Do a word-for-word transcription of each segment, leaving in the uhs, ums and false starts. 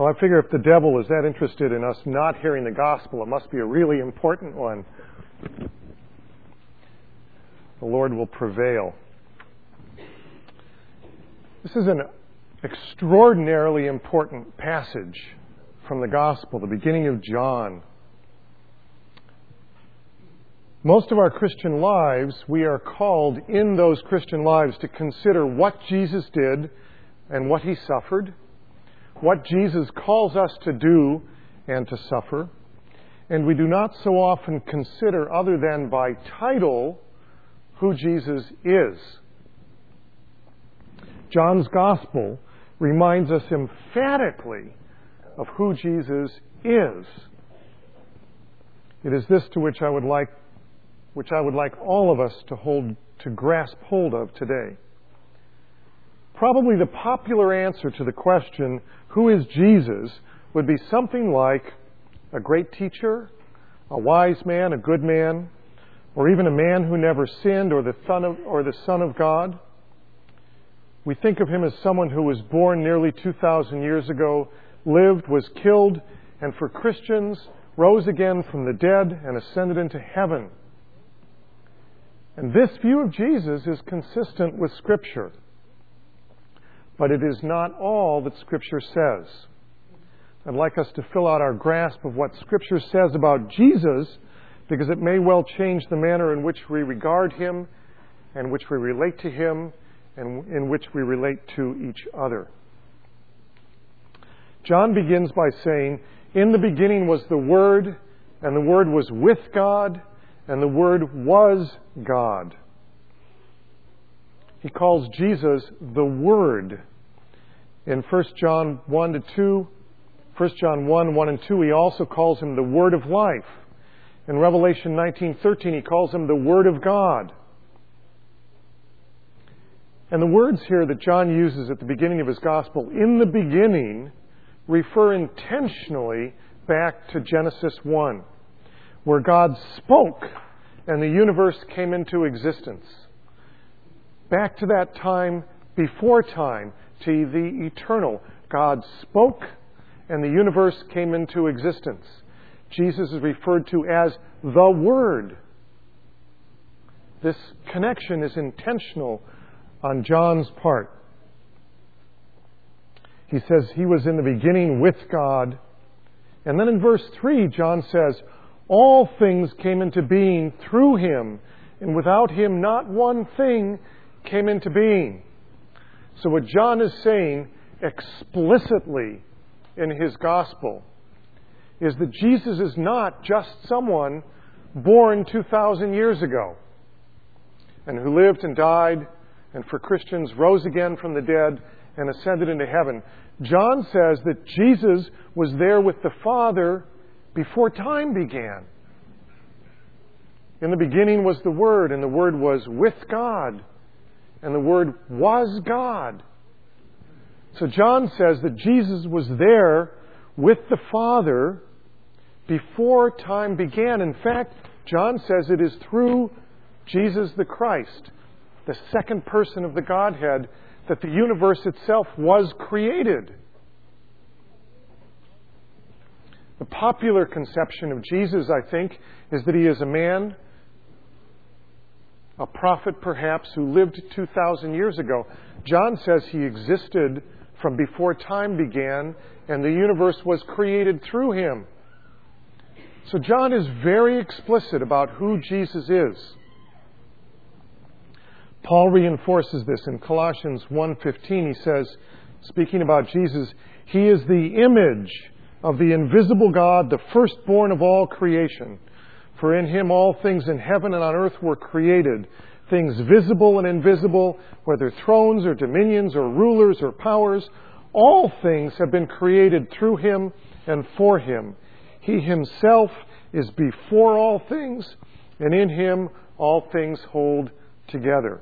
Well, I figure if the devil is that interested in us not hearing the gospel, it must be a really important one. The Lord will prevail. This is an extraordinarily important passage from the gospel, the beginning of John. Most of our Christian lives, we are called in those Christian lives to consider what Jesus did and what he suffered, what Jesus calls us to do and to suffer. And we do not so often consider, other than by title, who Jesus is. John's Gospel reminds us emphatically of who Jesus is. It is this to which I would like, which I would like all of us to hold, to grasp hold of today. Probably the popular answer to the question, who is Jesus, would be something like a great teacher, a wise man, a good man, or even a man who never sinned, or the son of, or the Son of God. We think of him as someone who was born nearly two thousand years ago, lived, was killed, and for Christians, rose again from the dead and ascended into heaven. And this view of Jesus is consistent with Scripture. But it is not all that Scripture says. I'd like us to fill out our grasp of what Scripture says about Jesus, because it may well change the manner in which we regard him, and which we relate to him, and in which we relate to each other. John begins by saying, "In the beginning was the Word, and the Word was with God, and the Word was God." He calls Jesus the Word. In First John one to two, First John one, one and two, he also calls him the Word of life. In Revelation nineteen thirteen, he calls him the Word of God. And the words here that John uses at the beginning of his Gospel, "in the beginning," refer intentionally back to Genesis one, where God spoke and the universe came into existence. Back to that time before time, to the eternal. God spoke and the universe came into existence. Jesus is referred to as the Word. This connection is intentional on John's part. He says he was in the beginning with God. And then in verse three, John says, all things came into being through him, and without him not one thing came into being. So what John is saying explicitly in his gospel is that Jesus is not just someone born two thousand years ago and who lived and died and for Christians rose again from the dead and ascended into heaven. John says that Jesus was there with the Father before time began. In the beginning was the Word, and the Word was with God, and the Word was God. So John says that Jesus was there with the Father before time began. In fact, John says it is through Jesus the Christ, the second person of the Godhead, that the universe itself was created. The popular conception of Jesus, I think, is that he is a man, a prophet perhaps, who lived two thousand years ago. John says he existed from before time began, and the universe was created through him. So John is very explicit about who Jesus is. Paul reinforces this in Colossians one fifteen. He says, speaking about Jesus, he is the image of the invisible God, the firstborn of all creation. For in him all things in heaven and on earth were created, things visible and invisible, whether thrones or dominions or rulers or powers. All things have been created through him and for him. He himself is before all things, and in him all things hold together.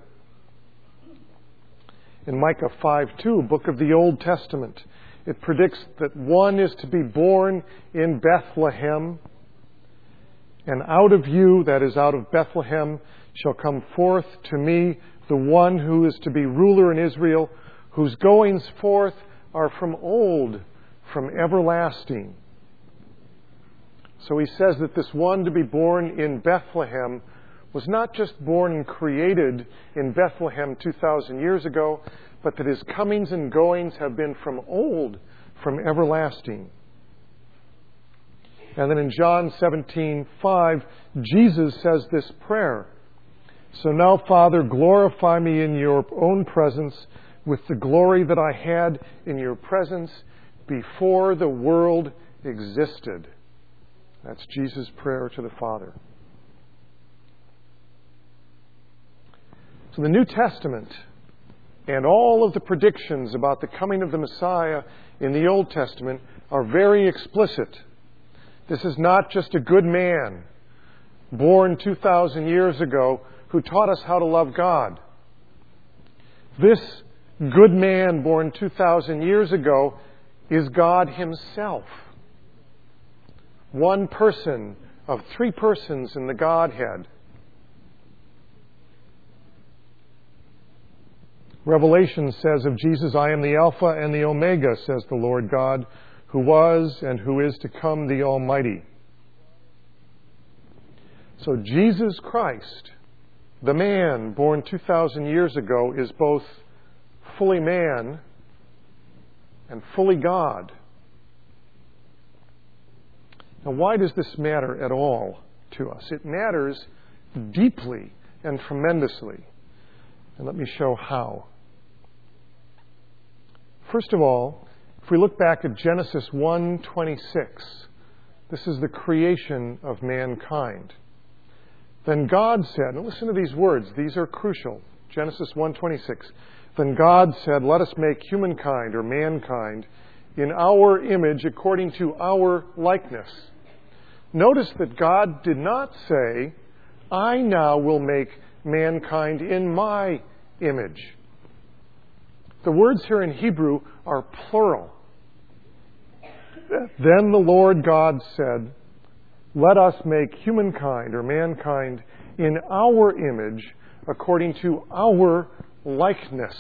In Micah five two, book of the Old Testament, it predicts that one is to be born in Bethlehem, and out of you, that is out of Bethlehem, shall come forth to me the one who is to be ruler in Israel, whose goings forth are from old, from everlasting. So he says that this one to be born in Bethlehem was not just born and created in Bethlehem two thousand years ago, but that his comings and goings have been from old, from everlasting. And then in John seventeen five, Jesus says this prayer. So now, Father, glorify me in your own presence with the glory that I had in your presence before the world existed. That's Jesus' prayer to the Father. So the New Testament and all of the predictions about the coming of the Messiah in the Old Testament are very explicit. This is not just a good man born two thousand years ago who taught us how to love God. This good man born two thousand years ago is God Himself. One person of three persons in the Godhead. Revelation says of Jesus, I am the Alpha and the Omega, says the Lord God, who was and who is to come, the Almighty. So Jesus Christ, the man born two thousand years ago, is both fully man and fully God. Now, why does this matter at all to us? It matters deeply and tremendously. And let me show how. First of all, if we look back at Genesis one twenty-six, this is the creation of mankind. Then God said, and listen to these words, these are crucial. Genesis one twenty-six. Then God said, let us make humankind or mankind in our image according to our likeness. Notice that God did not say, I now will make mankind in my image. The words here in Hebrew are plural. Then the Lord God said, let us make humankind or mankind in our image according to our likeness.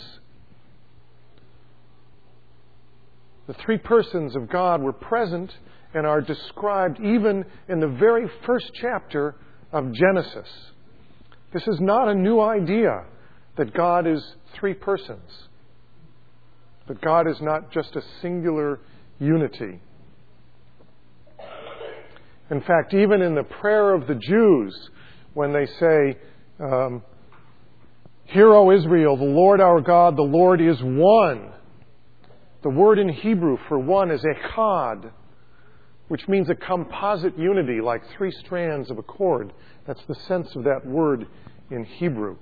The three persons of God were present and are described even in the very first chapter of Genesis. This is not a new idea that God is three persons. That God is not just a singular unity. In fact, even in the prayer of the Jews, when they say, um, Hear, O Israel, the Lord our God, the Lord is one. The word in Hebrew for one is echad, which means a composite unity, like three strands of a cord. That's the sense of that word in Hebrew.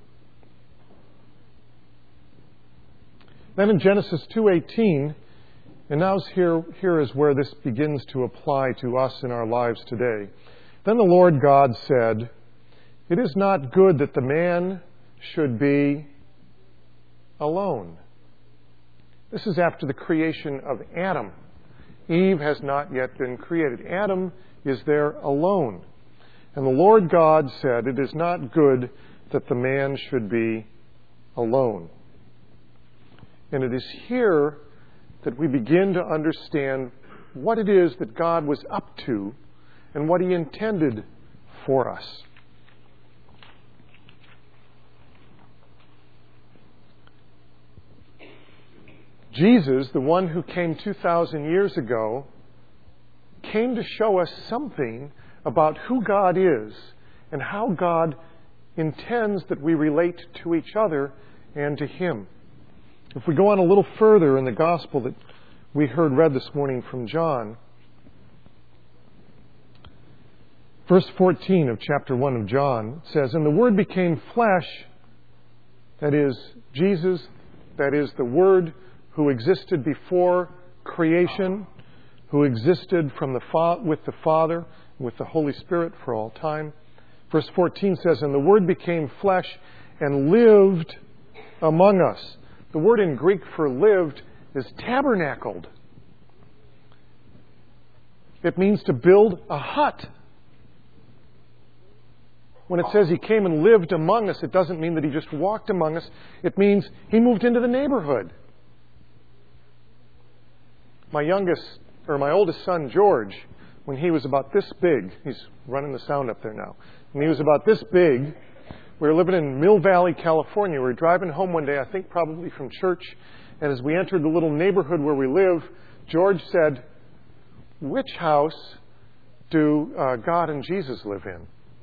Then in Genesis two eighteen, and now here, here is where this begins to apply to us in our lives today. Then the Lord God said, it is not good that the man should be alone. This is after the creation of Adam. Eve has not yet been created. Adam is there alone. And the Lord God said, it is not good that the man should be alone. And it is here that we begin to understand what it is that God was up to and what He intended for us. Jesus, the one who came two thousand years ago, came to show us something about who God is and how God intends that we relate to each other and to Him. If we go on a little further in the gospel that we heard read this morning from John, verse fourteen of chapter one of John says, and the Word became flesh, that is, Jesus, that is, the Word who existed before creation, who existed from the fa- with the Father, with the Holy Spirit for all time. Verse fourteen says, and the Word became flesh and lived among us. The word in Greek for lived is tabernacled. It means to build a hut. When it says He came and lived among us, it doesn't mean that He just walked among us. It means He moved into the neighborhood. My youngest or my oldest son, George, when he was about this big, he's running the sound up there now, when he was about this big, we were living in Mill Valley, California. We were driving home one day, I think probably from church, and as we entered the little neighborhood where we live, George said, "Which house do uh, God and Jesus live in?"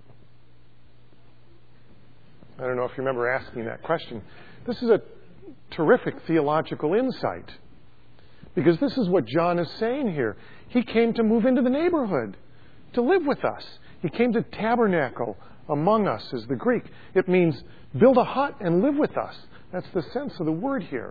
I don't know if you remember asking that question. This is a terrific theological insight, because this is what John is saying here. He came to move into the neighborhood, to live with us. He came to tabernacle among us, is the Greek. It means build a hut and live with us. That's the sense of the word here.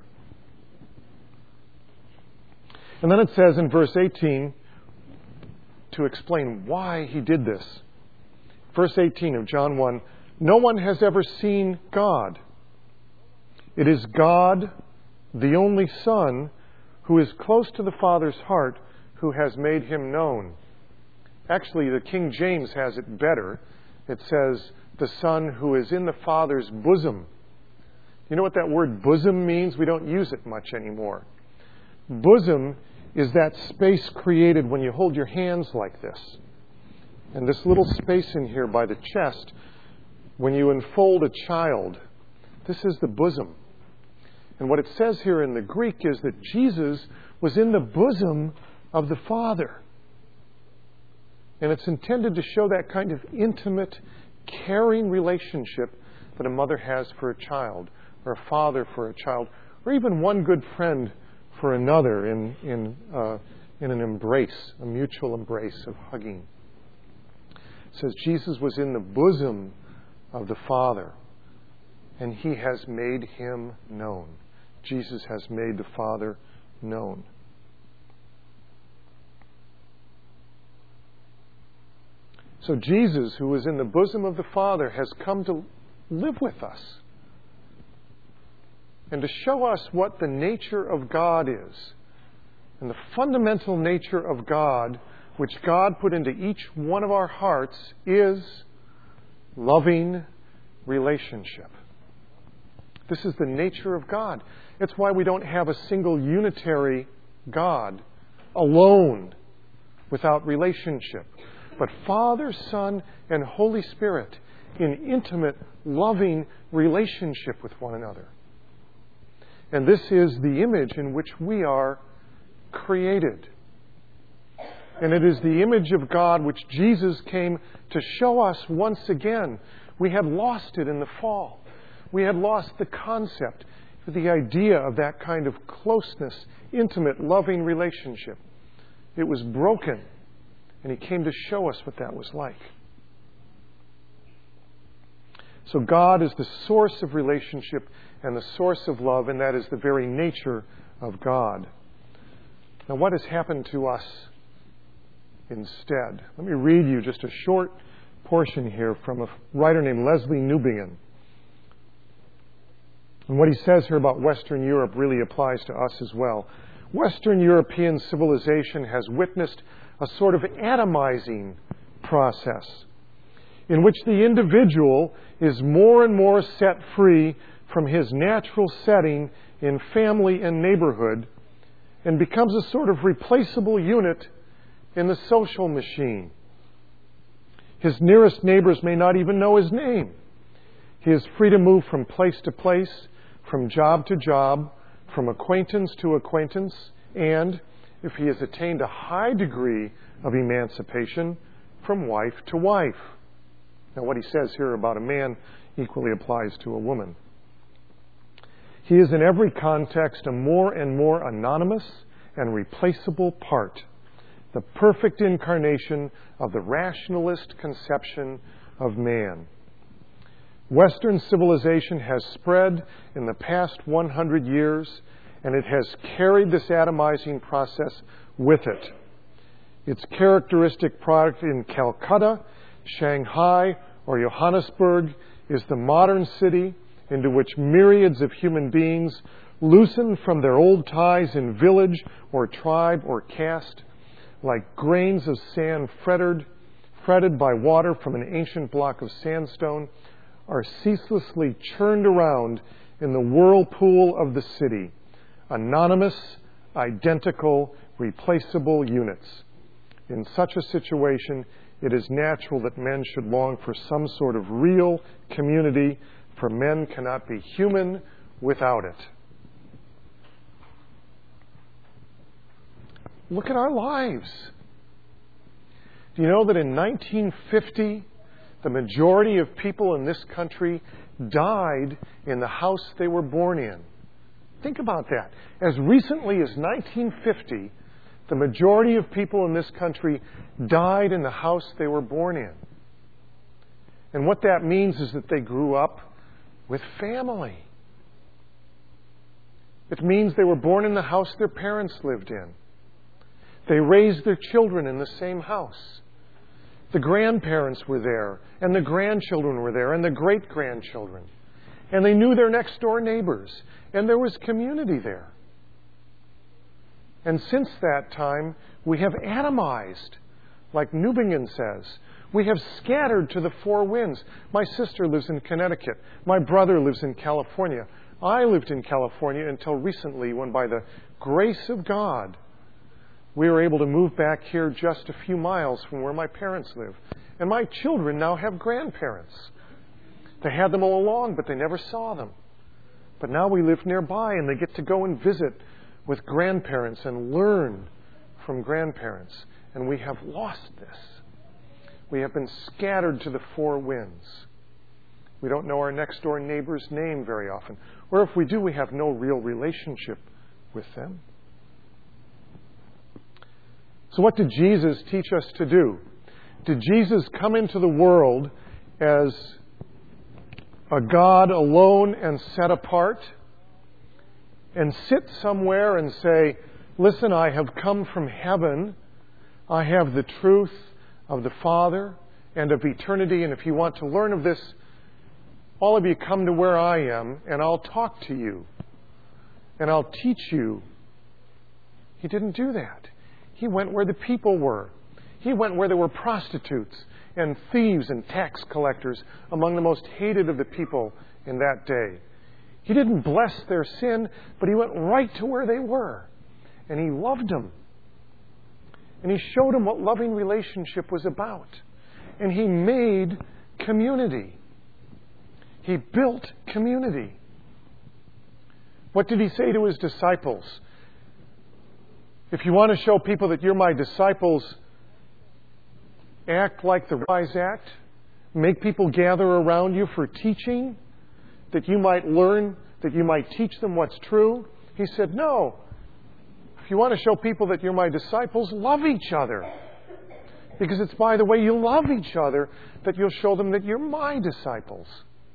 And then it says in verse eighteen, to explain why he did this. Verse eighteen of John one, "No one has ever seen God. It is God, the only Son, who is close to the Father's heart, who has made him known." Actually, the King James has it better. It says, "the Son who is in the Father's bosom." You know what that word bosom means? We don't use it much anymore. Bosom is that space created when you hold your hands like this. And this little space in here by the chest, when you enfold a child, this is the bosom. And what it says here in the Greek is that Jesus was in the bosom of the Father. And it's intended to show that kind of intimate, caring relationship that a mother has for a child, or a father for a child, or even one good friend for another in, in, uh, in an embrace, a mutual embrace of hugging. It says Jesus was in the bosom of the Father, and he has made him known. Jesus has made the Father known. So Jesus, who is in the bosom of the Father, has come to live with us and to show us what the nature of God is. And the fundamental nature of God, which God put into each one of our hearts, is loving relationship. This is the nature of God. It's why we don't have a single unitary God, alone, without relationship. But Father, Son, and Holy Spirit in intimate, loving relationship with one another. And this is the image in which we are created. And it is the image of God which Jesus came to show us once again. We had lost it in the fall. We had lost the concept, the idea of that kind of closeness, intimate, loving relationship. It was broken, and he came to show us what that was like. So God is the source of relationship and the source of love, and that is the very nature of God. Now, what has happened to us instead? Let me read you just a short portion here from a writer named Leslie Newbigin. And what he says here about Western Europe really applies to us as well. Western European civilization has witnessed a sort of atomizing process in which the individual is more and more set free from his natural setting in family and neighborhood and becomes a sort of replaceable unit in the social machine. His nearest neighbors may not even know his name. He is free to move from place to place, from job to job, from acquaintance to acquaintance, and, if he has attained a high degree of emancipation, from wife to wife. Now, what he says here about a man equally applies to a woman. He is in every context a more and more anonymous and replaceable part, the perfect incarnation of the rationalist conception of man. Western civilization has spread in the past one hundred years, and it has carried this atomizing process with it. Its characteristic product in Calcutta, Shanghai, or Johannesburg is the modern city into which myriads of human beings, loosened from their old ties in village or tribe or caste, like grains of sand fretted, fretted by water from an ancient block of sandstone, are ceaselessly churned around in the whirlpool of the city, anonymous, identical, replaceable units. In such a situation, it is natural that men should long for some sort of real community, for men cannot be human without it. Look at our lives. Do you know that in nineteen fifty, the majority of people in this country died in the house they were born in? Think about that. As recently as nineteen fifty, the majority of people in this country died in the house they were born in. And what that means is that they grew up with family. It means they were born in the house their parents lived in. They raised their children in the same house. The grandparents were there, and the grandchildren were there, and the great-grandchildren. And they knew their next-door neighbors, and there was community there. And since that time, we have atomized, like Newbingen says. We have scattered to the four winds. My sister lives in Connecticut. My brother lives in California. I lived in California until recently, when by the grace of God, we were able to move back here just a few miles from where my parents live. And my children now have grandparents. They had them all along, but they never saw them. But now we live nearby, and they get to go and visit with grandparents and learn from grandparents. And we have lost this. We have been scattered to the four winds. We don't know our next door neighbor's name very often. Or if we do, we have no real relationship with them. So what did Jesus teach us to do? Did Jesus come into the world as a God alone and set apart, and sit somewhere and say, listen, I have come from heaven. I have the truth of the Father and of eternity, and if you want to learn of this, all of you come to where I am, and I'll talk to you, and I'll teach you. He didn't do that. He went where the people were. He went where there were prostitutes and thieves and tax collectors, among the most hated of the people in that day. He didn't bless their sin, but he went right to where they were. And he loved them. And he showed them what loving relationship was about. And he made community. He built community. What did he say to his disciples? If you want to show people that you're my disciples, act like the wise act. Make people gather around you for teaching, that you might learn, that you might teach them what's true. He said, no. If you want to show people that you're my disciples, love each other. Because it's by the way you love each other that you'll show them that you're my disciples.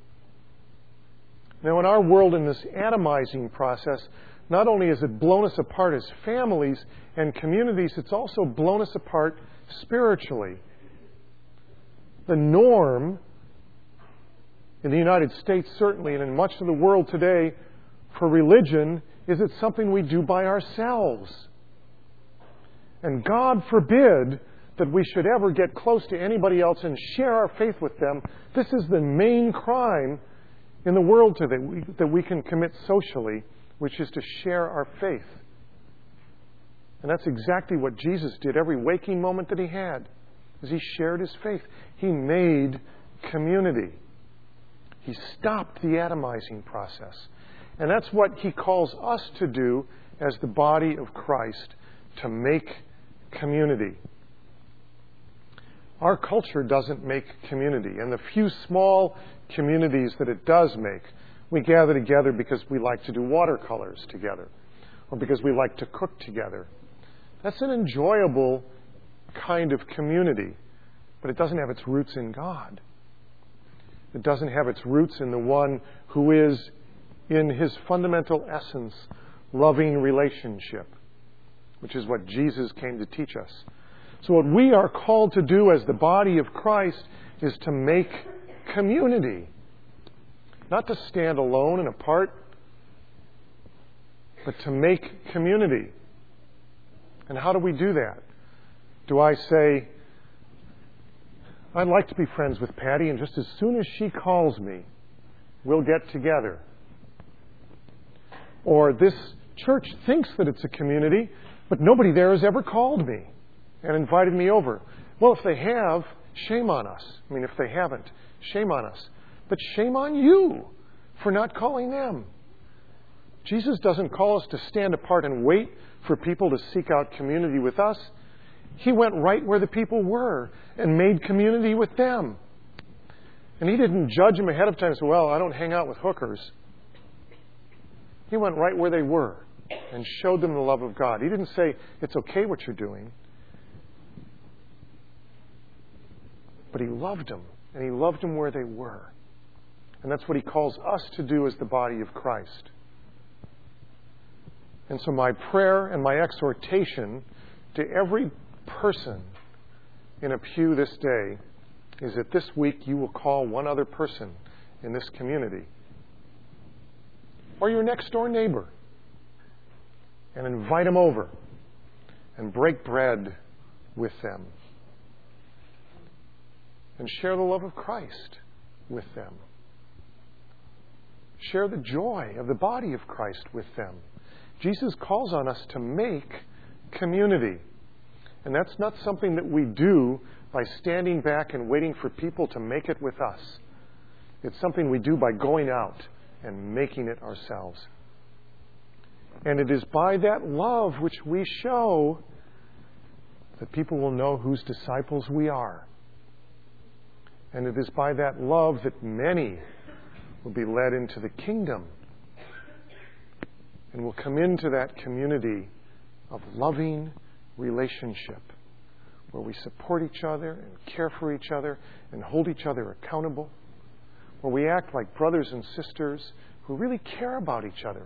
Now, in our world, in this atomizing process, not only has it blown us apart as families and communities, it's also blown us apart spiritually. The norm in the United States, certainly, and in much of the world today, for religion is it's something we do by ourselves. And God forbid that we should ever get close to anybody else and share our faith with them. This is the main crime in the world today that we can commit socially, which is to share our faith. And that's exactly what Jesus did every waking moment that he had, as he shared his faith. He made community. He stopped the atomizing process. And that's what he calls us to do as the body of Christ, to make community. Our culture doesn't make community. And the few small communities that it does make, we gather together because we like to do watercolors together, or because we like to cook together. That's an enjoyable kind of community, but it doesn't have its roots in God. It doesn't have its roots in the one who is, in his fundamental essence, loving relationship, which is what Jesus came to teach us. So what we are called to do as the body of Christ is to make community. Not to stand alone and apart, but to make community. And how do we do that? Do I say, I'd like to be friends with Patty, and just as soon as she calls me, we'll get together? Or this church thinks that it's a community, But nobody there has ever called me and invited me over. Well, if they have, shame on us. I mean, if they haven't, shame on us. But shame on you for not calling them. Jesus doesn't call us to stand apart and wait for people to seek out community with us. He went right where the people were and made community with them. And He didn't judge them ahead of time and say, well, I don't hang out with hookers. He went right where they were and showed them the love of God. He didn't say, it's okay what you're doing. But He loved them, and He loved them where they were. And that's what He calls us to do as the body of Christ. And so my prayer and my exhortation to every person in a pew this day is that this week you will call one other person in this community, or your next door neighbor, and invite them over and break bread with them and share the love of Christ with them. Share the joy of the body of Christ with them. Jesus calls on us to make community. And that's not something that we do by standing back and waiting for people to make it with us. It's something we do by going out and making it ourselves. And it is by that love which we show that people will know whose disciples we are. And it is by that love that many will be led into the kingdom and will come into that community of loving relationship where we support each other and care for each other and hold each other accountable, where we act like brothers and sisters who really care about each other.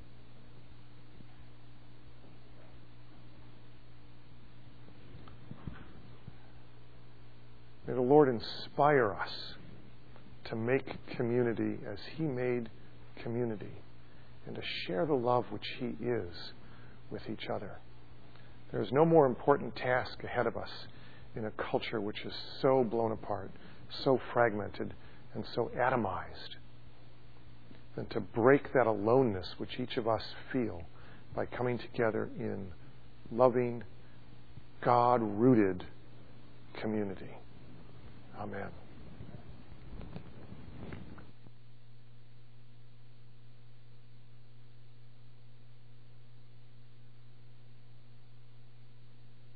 May the Lord inspire us to make community as He made community and to share the love which He is with each other. There is no more important task ahead of us in a culture which is so blown apart, so fragmented, and so atomized than to break that aloneness which each of us feel by coming together in loving, God-rooted community. Amen.